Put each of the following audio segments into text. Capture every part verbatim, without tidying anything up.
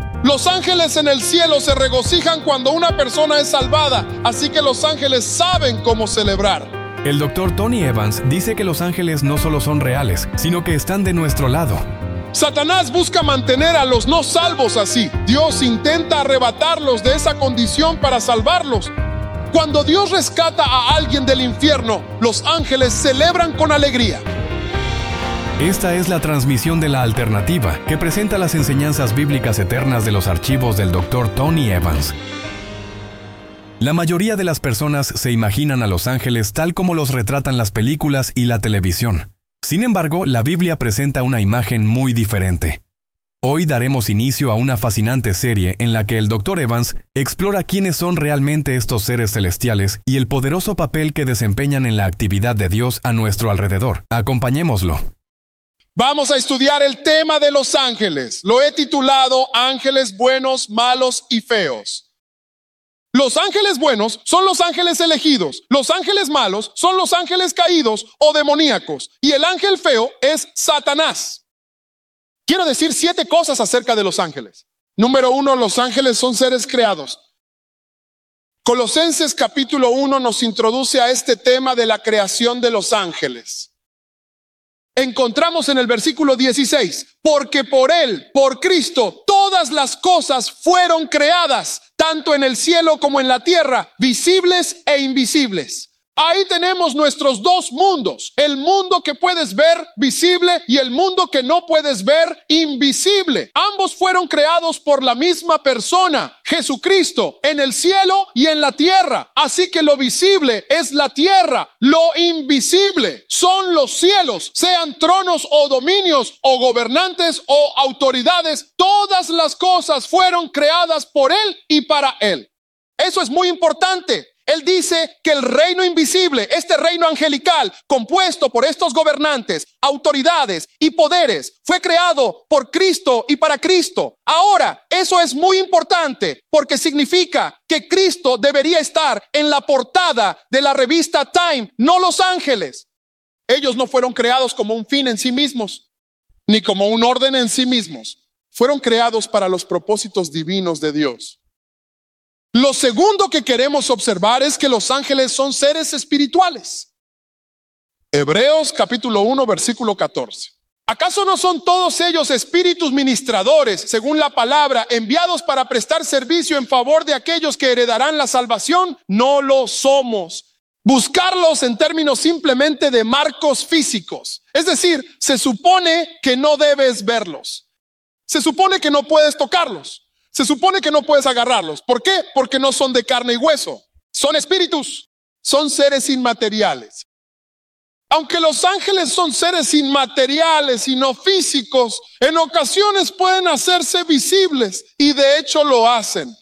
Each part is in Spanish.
Los ángeles en el cielo se regocijan cuando una persona es salvada, así que los ángeles saben cómo celebrar. El doctor Tony Evans dice que los ángeles no solo son reales, sino que están de nuestro lado. Satanás busca mantener a los no salvos así. Dios intenta arrebatarlos de esa condición para salvarlos. Cuando Dios rescata a alguien del infierno, los ángeles celebran con alegría. Esta es la transmisión de La Alternativa, que presenta las enseñanzas bíblicas eternas de los archivos del doctor Tony Evans. La mayoría de las personas se imaginan a los ángeles tal como los retratan las películas y la televisión. Sin embargo, la Biblia presenta una imagen muy diferente. Hoy daremos inicio a una fascinante serie en la que el doctor Evans explora quiénes son realmente estos seres celestiales y el poderoso papel que desempeñan en la actividad de Dios a nuestro alrededor. Acompañémoslo. Vamos a estudiar el tema de los ángeles. Lo he titulado Ángeles buenos, malos y feos. Los ángeles buenos son los ángeles elegidos. Los ángeles malos son los ángeles caídos o demoníacos. Y el ángel feo es Satanás. Quiero decir siete cosas acerca de los ángeles. Número uno, los ángeles son seres creados. Colosenses capítulo uno nos introduce a este tema de la creación de los ángeles. Encontramos en el versículo dieciséis, porque por Él, por Cristo, todas las cosas fueron creadas, tanto en el cielo como en la tierra, visibles e invisibles. Ahí tenemos nuestros dos mundos, el mundo que puedes ver visible y el mundo que no puedes ver invisible. Ambos fueron creados por la misma persona, Jesucristo, en el cielo y en la tierra. Así que lo visible es la tierra, lo invisible son los cielos, sean tronos o dominios o gobernantes o autoridades. Todas las cosas fueron creadas por Él y para Él. Eso es muy importante. Él dice que el reino invisible, este reino angelical, compuesto por estos gobernantes, autoridades y poderes, fue creado por Cristo y para Cristo. Ahora, eso es muy importante porque significa que Cristo debería estar en la portada de la revista Time, no los ángeles. Ellos no fueron creados como un fin en sí mismos, ni como un orden en sí mismos. Fueron creados para los propósitos divinos de Dios. Lo segundo que queremos observar es que los ángeles son seres espirituales. Hebreos capítulo uno, versículo catorce. ¿Acaso no son todos ellos espíritus ministradores, según la palabra, enviados para prestar servicio en favor de aquellos que heredarán la salvación? No lo somos. Buscarlos en términos simplemente de marcos físicos. Es decir, se supone que no debes verlos. Se supone que no puedes tocarlos. Se supone que no puedes agarrarlos. ¿Por qué? Porque no son de carne y hueso. Son espíritus. Son seres inmateriales. Aunque los ángeles son seres inmateriales y no físicos, en ocasiones pueden hacerse visibles y de hecho lo hacen.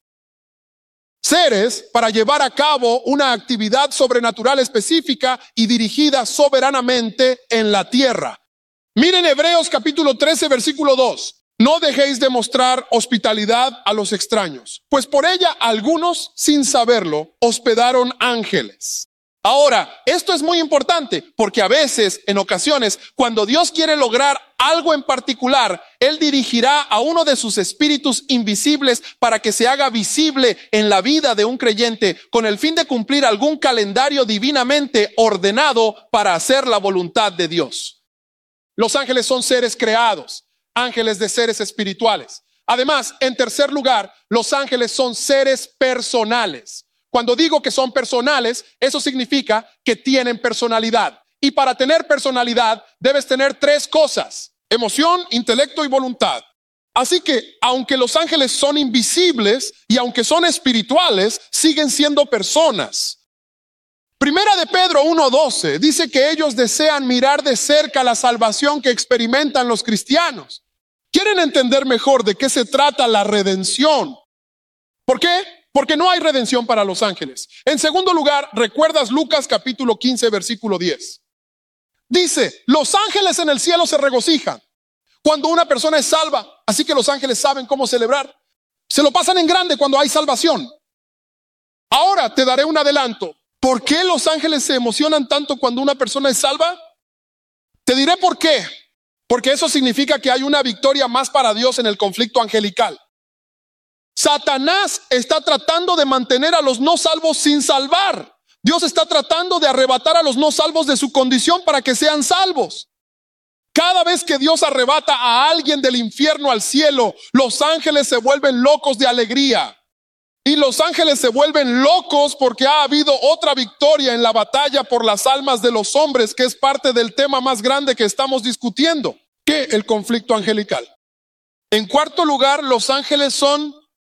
Seres para llevar a cabo una actividad sobrenatural específica y dirigida soberanamente en la tierra. Miren Hebreos capítulo trece, versículo dos. No dejéis de mostrar hospitalidad a los extraños, pues por ella algunos, sin saberlo, hospedaron ángeles. Ahora, esto es muy importante, porque a veces, en ocasiones, cuando Dios quiere lograr algo en particular, Él dirigirá a uno de sus espíritus invisibles para que se haga visible en la vida de un creyente, con el fin de cumplir algún calendario divinamente ordenado para hacer la voluntad de Dios. Los ángeles son seres creados. Ángeles de seres espirituales. Además, en tercer lugar, los ángeles son seres personales. Cuando digo que son personales, eso significa que tienen personalidad. Y para tener personalidad, debes tener tres cosas: emoción, intelecto y voluntad. Así que, aunque los ángeles son invisibles y aunque son espirituales, siguen siendo personas. Primera de Pedro uno doce dice que ellos desean mirar de cerca la salvación que experimentan los cristianos. Quieren entender mejor de qué se trata la redención. ¿Por qué? Porque no hay redención para los ángeles. En segundo lugar, ¿recuerdas Lucas capítulo quince, versículo diez? Dice, los ángeles en el cielo se regocijan cuando una persona es salva. Así que los ángeles saben cómo celebrar. Se lo pasan en grande cuando hay salvación. Ahora te daré un adelanto. ¿Por qué los ángeles se emocionan tanto cuando una persona es salva? Te diré por qué. Porque eso significa que hay una victoria más para Dios en el conflicto angelical. Satanás está tratando de mantener a los no salvos sin salvar. Dios está tratando de arrebatar a los no salvos de su condición para que sean salvos. Cada vez que Dios arrebata a alguien del infierno al cielo, los ángeles se vuelven locos de alegría. Y los ángeles se vuelven locos porque ha habido otra victoria en la batalla por las almas de los hombres, que es parte del tema más grande que estamos discutiendo, que el conflicto angelical. En cuarto lugar, los ángeles son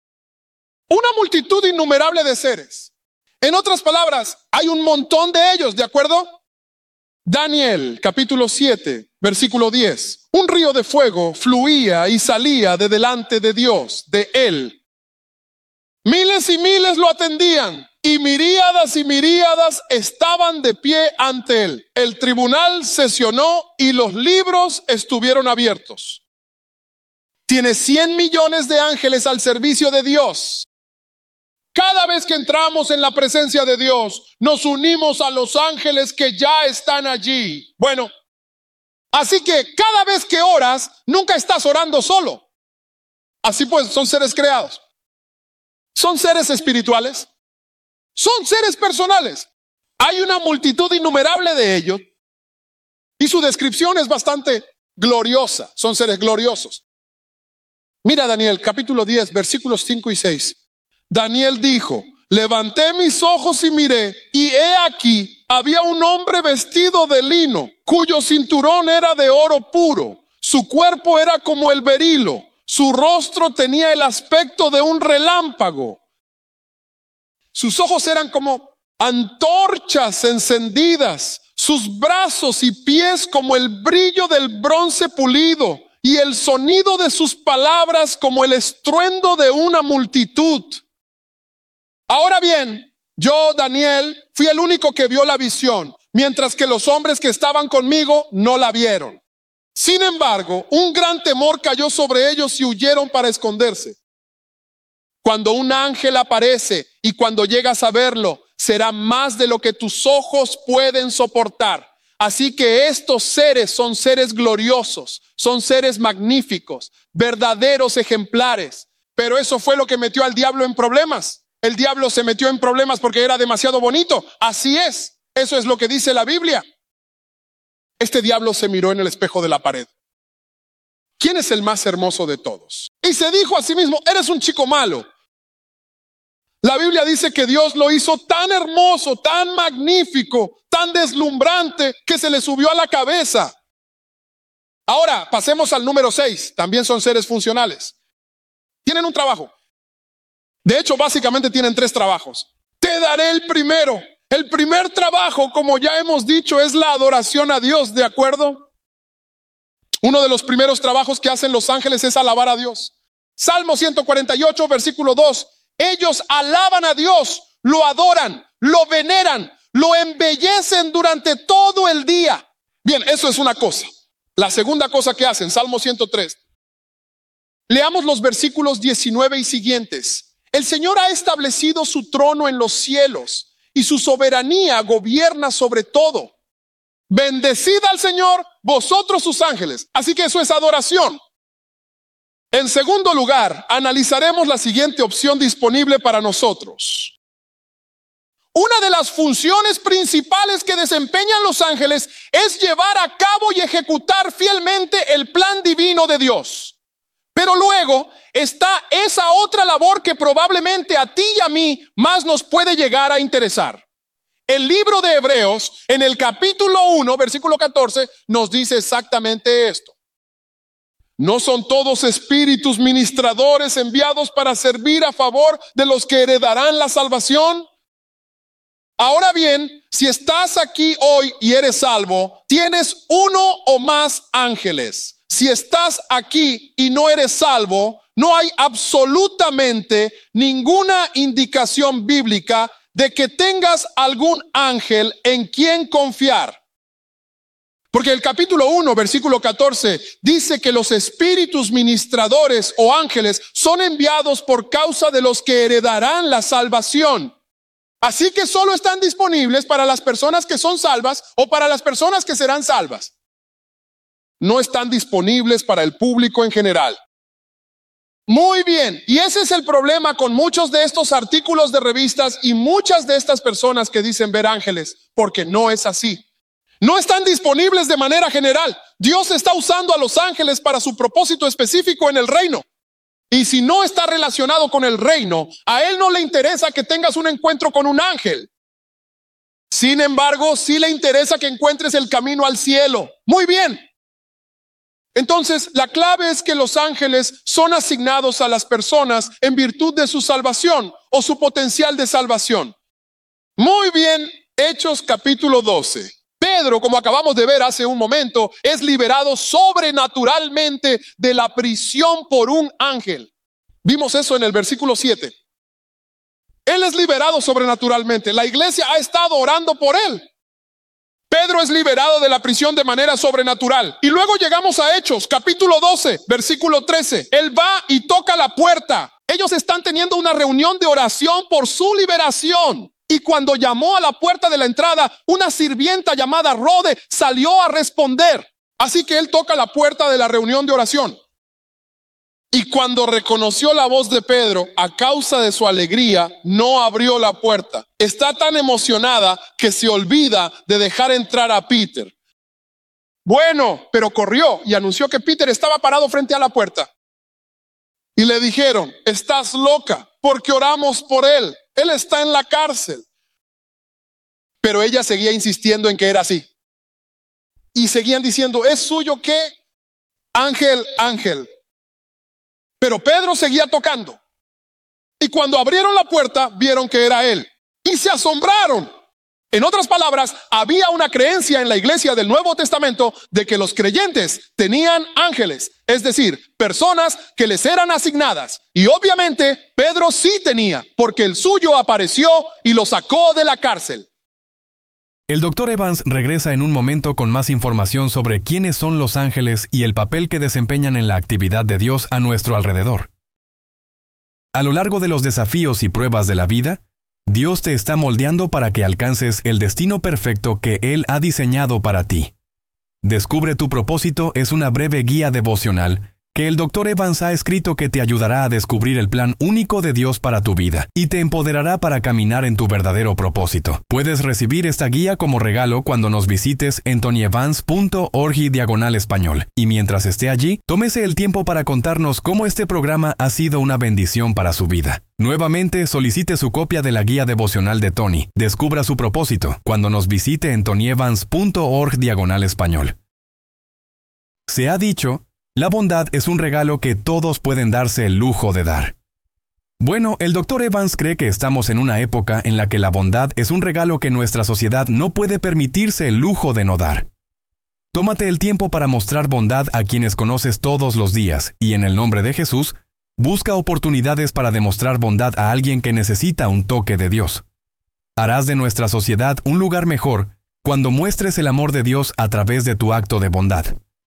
una multitud innumerable de seres. En otras palabras, hay un montón de ellos, ¿de acuerdo? Daniel, capítulo siete, versículo diez. Un río de fuego fluía y salía de delante de Dios, de él. Miles y miles lo atendían y miríadas y miríadas estaban de pie ante él. El tribunal sesionó y los libros estuvieron abiertos. Tiene cien millones de ángeles al servicio de Dios. Cada vez que entramos en la presencia de Dios, nos unimos a los ángeles que ya están allí. Bueno, así que cada vez que oras, nunca estás orando solo. Así pues, son seres creados. Son seres espirituales. Son seres personales. Hay una multitud innumerable de ellos. Y su descripción es bastante gloriosa. Son seres gloriosos. Mira Daniel, capítulo diez, versículos cinco y seis. Daniel dijo, levanté mis ojos y miré, y he aquí, había un hombre vestido de lino, cuyo cinturón era de oro puro. Su cuerpo era como el berilo. Su rostro tenía el aspecto de un relámpago. Sus ojos eran como antorchas encendidas. Sus brazos y pies como el brillo del bronce pulido. Y el sonido de sus palabras como el estruendo de una multitud. Ahora bien, yo, Daniel, fui el único que vio la visión, mientras que los hombres que estaban conmigo no la vieron. Sin embargo, un gran temor cayó sobre ellos y huyeron para esconderse. Cuando un ángel aparece y cuando llegas a verlo, será más de lo que tus ojos pueden soportar. Así que estos seres son seres gloriosos, son seres magníficos, verdaderos ejemplares. Pero eso fue lo que metió al diablo en problemas. El diablo se metió en problemas porque era demasiado bonito. Así es, eso es lo que dice la Biblia. Este diablo se miró en el espejo de la pared. ¿Quién es el más hermoso de todos? Y se dijo a sí mismo, eres un chico malo. La Biblia dice que Dios lo hizo tan hermoso, tan magnífico, tan deslumbrante, que se le subió a la cabeza. Ahora, pasemos al número seis. También son seres funcionales. Tienen un trabajo. De hecho, básicamente tienen tres trabajos. Te daré el primero. El primer trabajo, como ya hemos dicho, es la adoración a Dios, ¿de acuerdo? Uno de los primeros trabajos que hacen los ángeles es alabar a Dios. Salmo ciento cuarenta y ocho, versículo dos. Ellos alaban a Dios, lo adoran, lo veneran, lo embellecen durante todo el día. Bien, eso es una cosa. La segunda cosa que hacen, Salmo ciento tres. Leamos los versículos diecinueve y siguientes. El Señor ha establecido su trono en los cielos y su soberanía gobierna sobre todo. Bendecid al Señor, vosotros sus ángeles. Así que eso es adoración. En segundo lugar, analizaremos la siguiente opción disponible para nosotros. Una de las funciones principales que desempeñan los ángeles es llevar a cabo y ejecutar fielmente el plan divino de Dios. Pero luego está esa otra labor que probablemente a ti y a mí más nos puede llegar a interesar. El libro de Hebreos, en el capítulo uno, versículo catorce, nos dice exactamente esto. ¿No son todos espíritus ministradores enviados para servir a favor de los que heredarán la salvación? Ahora bien, si estás aquí hoy y eres salvo, tienes uno o más ángeles. Si estás aquí y no eres salvo, no hay absolutamente ninguna indicación bíblica de que tengas algún ángel en quien confiar. Porque el capítulo uno, versículo catorce, dice que los espíritus ministradores o ángeles son enviados por causa de los que heredarán la salvación. Así que solo están disponibles para las personas que son salvas o para las personas que serán salvas. No están disponibles para el público en general. Muy bien, y ese es el problema con muchos de estos artículos de revistas y muchas de estas personas que dicen ver ángeles, porque no es así. No están disponibles de manera general. Dios está usando a los ángeles para su propósito específico en el reino. Y si no está relacionado con el reino, a Él no le interesa que tengas un encuentro con un ángel. Sin embargo, sí le interesa que encuentres el camino al cielo. Muy bien. Entonces, la clave es que los ángeles son asignados a las personas en virtud de su salvación o su potencial de salvación. Muy bien, Hechos capítulo doce. Pedro, como acabamos de ver hace un momento, es liberado sobrenaturalmente de la prisión por un ángel. Vimos eso en el versículo siete. Él es liberado sobrenaturalmente. La iglesia ha estado orando por él. Pedro es liberado de la prisión de manera sobrenatural. Y luego llegamos a Hechos, capítulo doce, versículo trece. Él va y toca la puerta. Ellos están teniendo una reunión de oración por su liberación. Y cuando llamó a la puerta de la entrada, una sirvienta llamada Rode salió a responder. Así que él toca la puerta de la reunión de oración. Y cuando reconoció la voz de Pedro, a causa de su alegría, no abrió la puerta. Está tan emocionada que se olvida de dejar entrar a Peter. Bueno, pero corrió y anunció que Peter estaba parado frente a la puerta. Y le dijeron, estás loca, porque oramos por él. Él está en la cárcel. Pero ella seguía insistiendo en que era así. Y seguían diciendo, ¿es suyo qué? Ángel, ángel. Pero Pedro seguía tocando. Y cuando abrieron la puerta, vieron que era él. Y se asombraron. En otras palabras, había una creencia en la iglesia del Nuevo Testamento de que los creyentes tenían ángeles, es decir, personas que les eran asignadas. Y obviamente Pedro sí tenía, porque el suyo apareció y lo sacó de la cárcel. El doctor Evans regresa en un momento con más información sobre quiénes son los ángeles y el papel que desempeñan en la actividad de Dios a nuestro alrededor. A lo largo de los desafíos y pruebas de la vida, Dios te está moldeando para que alcances el destino perfecto que Él ha diseñado para ti. Descubre tu propósito es una breve guía devocional que el doctor Evans ha escrito que te ayudará a descubrir el plan único de Dios para tu vida y te empoderará para caminar en tu verdadero propósito. Puedes recibir esta guía como regalo cuando nos visites en tonyevans punto org diagonal español. Y mientras esté allí, tómese el tiempo para contarnos cómo este programa ha sido una bendición para su vida. Nuevamente, solicite su copia de la guía devocional de Tony. Descubra su propósito cuando nos visite en tonyevans punto org diagonal español. Se ha dicho, la bondad es un regalo que todos pueden darse el lujo de dar. Bueno, el doctor Evans cree que estamos en una época en la que la bondad es un regalo que nuestra sociedad no puede permitirse el lujo de no dar. Tómate el tiempo para mostrar bondad a quienes conoces todos los días y en el nombre de Jesús, busca oportunidades para demostrar bondad a alguien que necesita un toque de Dios. Harás de nuestra sociedad un lugar mejor cuando muestres el amor de Dios a través de tu acto de bondad.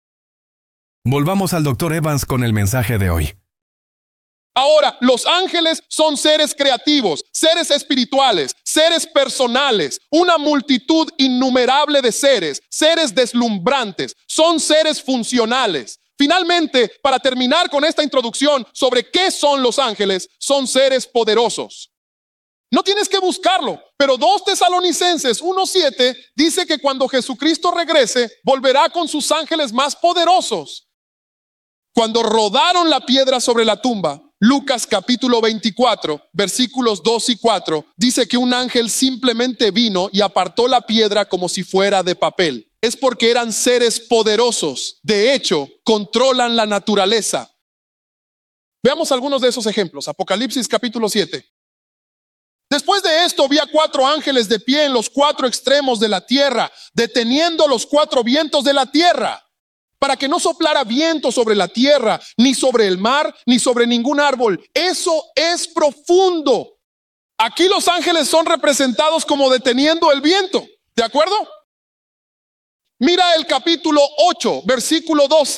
Volvamos al doctor Evans con el mensaje de hoy. Ahora, los ángeles son seres creativos, seres espirituales, seres personales, una multitud innumerable de seres, seres deslumbrantes, son seres funcionales. Finalmente, para terminar con esta introducción sobre qué son los ángeles, son seres poderosos. No tienes que buscarlo, pero dos Tesalonicenses uno siete dice que cuando Jesucristo regrese, volverá con sus ángeles más poderosos. Cuando rodaron la piedra sobre la tumba, Lucas capítulo veinticuatro, versículos dos y cuatro, dice que un ángel simplemente vino y apartó la piedra como si fuera de papel. Es porque eran seres poderosos. De hecho, controlan la naturaleza. Veamos algunos de esos ejemplos. Apocalipsis capítulo siete. Después de esto vi a cuatro ángeles de pie en los cuatro extremos de la tierra, deteniendo los cuatro vientos de la tierra, para que no soplara viento sobre la tierra, ni sobre el mar, ni sobre ningún árbol. Eso es profundo. Aquí los ángeles son representados como deteniendo el viento. ¿De acuerdo? Mira el capítulo ocho, versículo doce.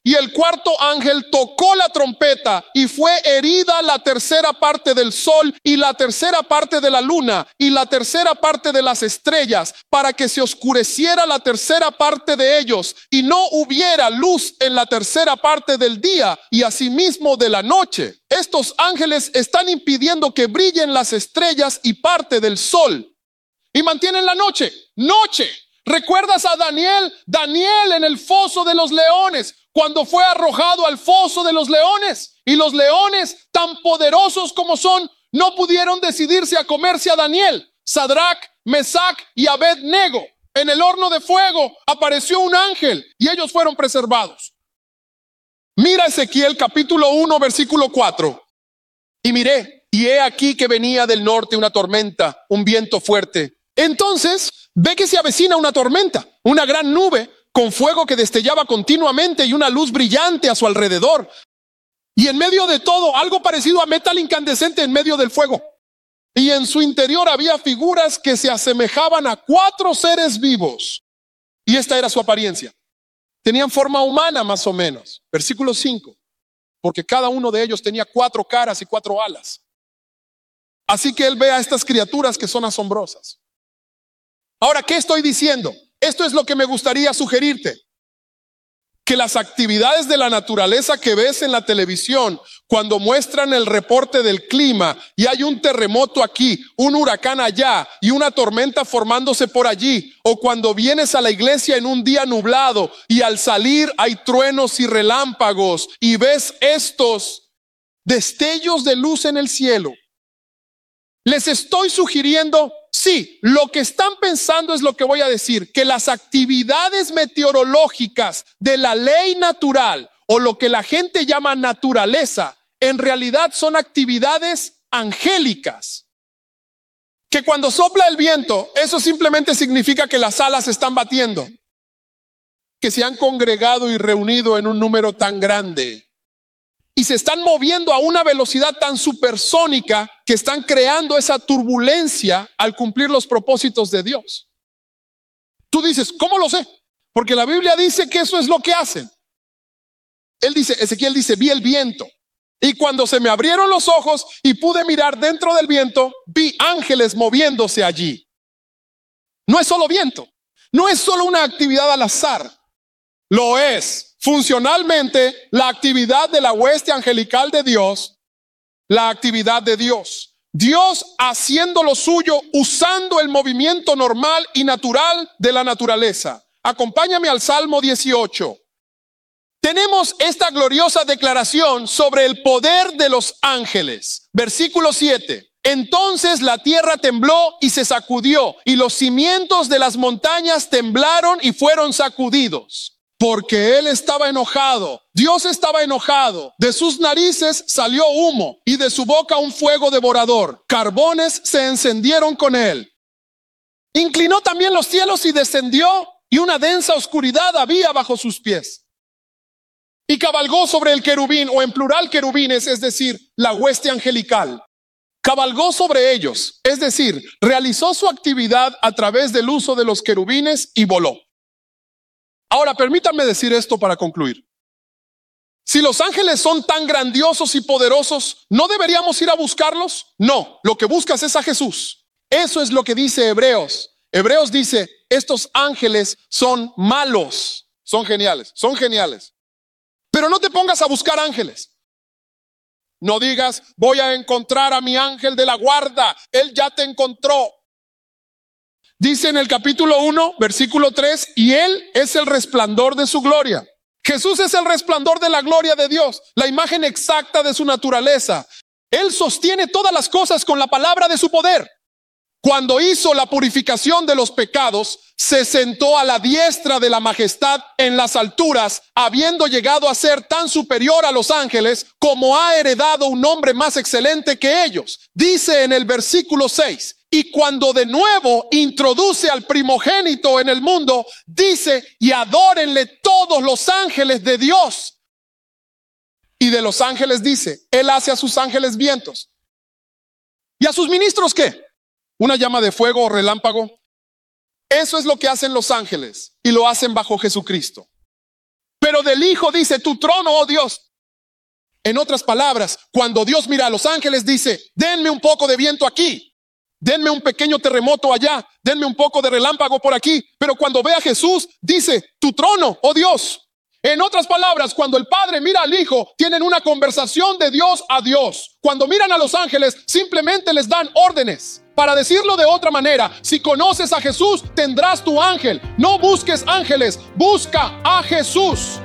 Y el cuarto ángel tocó la trompeta y fue herida la tercera parte del sol y la tercera parte de la luna y la tercera parte de las estrellas, para que se oscureciera la tercera parte de ellos y no hubiera luz en la tercera parte del día y asimismo de la noche. Estos ángeles están impidiendo que brillen las estrellas y parte del sol y mantienen la noche. Noche. ¿Recuerdas a Daniel? Daniel en el foso de los leones, cuando fue arrojado al foso de los leones, y los leones, tan poderosos como son, no pudieron decidirse a comerse a Daniel. Sadrach, Mesach y Abed-nego. En el horno de fuego apareció un ángel y ellos fueron preservados. Mira Ezequiel capítulo uno versículo cuatro. Y miré, y he aquí que venía del norte una tormenta, un viento fuerte. Entonces ve que se avecina una tormenta, una gran nube con fuego que destellaba continuamente y una luz brillante a su alrededor. Y en medio de todo, algo parecido a metal incandescente en medio del fuego. Y en su interior había figuras que se asemejaban a cuatro seres vivos. Y esta era su apariencia. Tenían forma humana más o menos. Versículo cinco. Porque cada uno de ellos tenía cuatro caras y cuatro alas. Así que él ve a estas criaturas que son asombrosas. Ahora, ¿qué estoy diciendo? Esto es lo que me gustaría sugerirte. Que las actividades de la naturaleza que ves en la televisión, cuando muestran el reporte del clima y hay un terremoto aquí, un huracán allá y una tormenta formándose por allí, o cuando vienes a la iglesia en un día nublado y al salir hay truenos y relámpagos y ves estos destellos de luz en el cielo, les estoy sugiriendo, sí, lo que están pensando es lo que voy a decir, que las actividades meteorológicas de la ley natural o lo que la gente llama naturaleza, en realidad son actividades angélicas. Que cuando sopla el viento, eso simplemente significa que las alas están batiendo, que se han congregado y reunido en un número tan grande. Y se están moviendo a una velocidad tan supersónica que están creando esa turbulencia al cumplir los propósitos de Dios. Tú dices, ¿cómo lo sé? Porque la Biblia dice que eso es lo que hacen. Él dice, Ezequiel dice, vi el viento. Y cuando se me abrieron los ojos y pude mirar dentro del viento, vi ángeles moviéndose allí. No es solo viento, no es solo una actividad al azar, lo es. Funcionalmente, la actividad de la hueste angelical de Dios, la actividad de Dios. Dios haciendo lo suyo, usando el movimiento normal y natural de la naturaleza. Acompáñame al Salmo dieciocho. Tenemos esta gloriosa declaración sobre el poder de los ángeles. Versículo siete. Entonces la tierra tembló y se sacudió, y los cimientos de las montañas temblaron y fueron sacudidos. Porque él estaba enojado, Dios estaba enojado, de sus narices salió humo y de su boca un fuego devorador, carbones se encendieron con él. Inclinó también los cielos y descendió, y una densa oscuridad había bajo sus pies. Y cabalgó sobre el querubín, o en plural querubines, es decir, la hueste angelical. Cabalgó sobre ellos, es decir, realizó su actividad a través del uso de los querubines y voló. Ahora, permítanme decir esto para concluir. Si los ángeles son tan grandiosos y poderosos, ¿no deberíamos ir a buscarlos? No, lo que buscas es a Jesús. Eso es lo que dice Hebreos. Hebreos dice, estos ángeles son malos. Son geniales, son geniales. Pero no te pongas a buscar ángeles. No digas, voy a encontrar a mi ángel de la guarda. Él ya te encontró. Dice en el capítulo uno, versículo tres, y él es el resplandor de su gloria. Jesús es el resplandor de la gloria de Dios, la imagen exacta de su naturaleza. Él sostiene todas las cosas con la palabra de su poder. Cuando hizo la purificación de los pecados, se sentó a la diestra de la majestad en las alturas, habiendo llegado a ser tan superior a los ángeles como ha heredado un nombre más excelente que ellos. Dice en el versículo seis, y cuando de nuevo introduce al primogénito en el mundo, dice, y adórenle todos los ángeles de Dios. Y de los ángeles dice, él hace a sus ángeles vientos. ¿Y a sus ministros qué? Una llama de fuego o relámpago. Eso es lo que hacen los ángeles y lo hacen bajo Jesucristo. Pero del Hijo dice, tu trono, oh Dios. En otras palabras, cuando Dios mira a los ángeles, dice, denme un poco de viento aquí, denme un pequeño terremoto allá, denme un poco de relámpago por aquí. Pero cuando ve a Jesús, dice, tu trono, oh Dios. En otras palabras, cuando el Padre mira al Hijo, tienen una conversación de Dios a Dios. Cuando miran a los ángeles, simplemente les dan órdenes. Para decirlo de otra manera, si conoces a Jesús, tendrás tu ángel. No busques ángeles, busca a Jesús.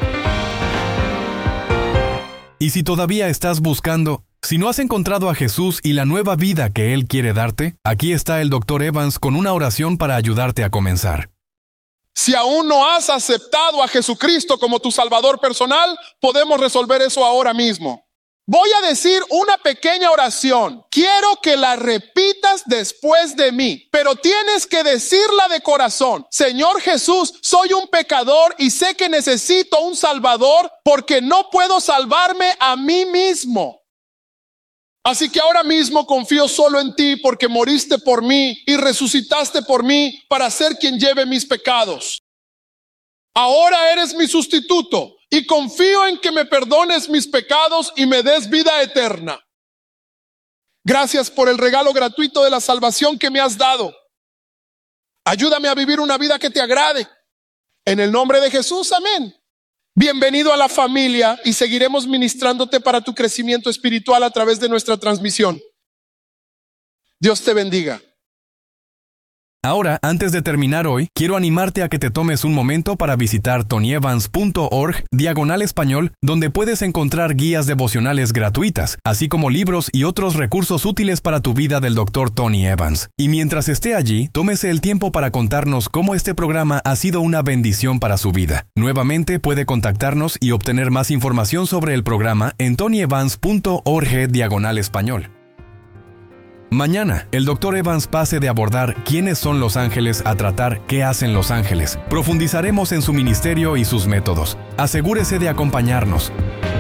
Y si todavía estás buscando, si no has encontrado a Jesús y la nueva vida que Él quiere darte, aquí está el doctor Evans con una oración para ayudarte a comenzar. Si aún no has aceptado a Jesucristo como tu Salvador personal, podemos resolver eso ahora mismo. Voy a decir una pequeña oración. Quiero que la repitas después de mí, pero tienes que decirla de corazón. Señor Jesús, soy un pecador y sé que necesito un Salvador porque no puedo salvarme a mí mismo. Así que ahora mismo confío solo en ti porque moriste por mí y resucitaste por mí para ser quien lleve mis pecados. Ahora eres mi sustituto y confío en que me perdones mis pecados y me des vida eterna. Gracias por el regalo gratuito de la salvación que me has dado. Ayúdame a vivir una vida que te agrade. En el nombre de Jesús, amén. Bienvenido a la familia y seguiremos ministrándote para tu crecimiento espiritual a través de nuestra transmisión. Dios te bendiga. Ahora, antes de terminar hoy, quiero animarte a que te tomes un momento para visitar tonyevans punto org diagonal español, donde puedes encontrar guías devocionales gratuitas, así como libros y otros recursos útiles para tu vida del doctor Tony Evans. Y mientras esté allí, tómese el tiempo para contarnos cómo este programa ha sido una bendición para su vida. Nuevamente puede contactarnos y obtener más información sobre el programa en tonyevans punto org diagonal español. Mañana, el doctor Evans pase de abordar quiénes son los ángeles a tratar qué hacen los ángeles. Profundizaremos en su ministerio y sus métodos. Asegúrese de acompañarnos.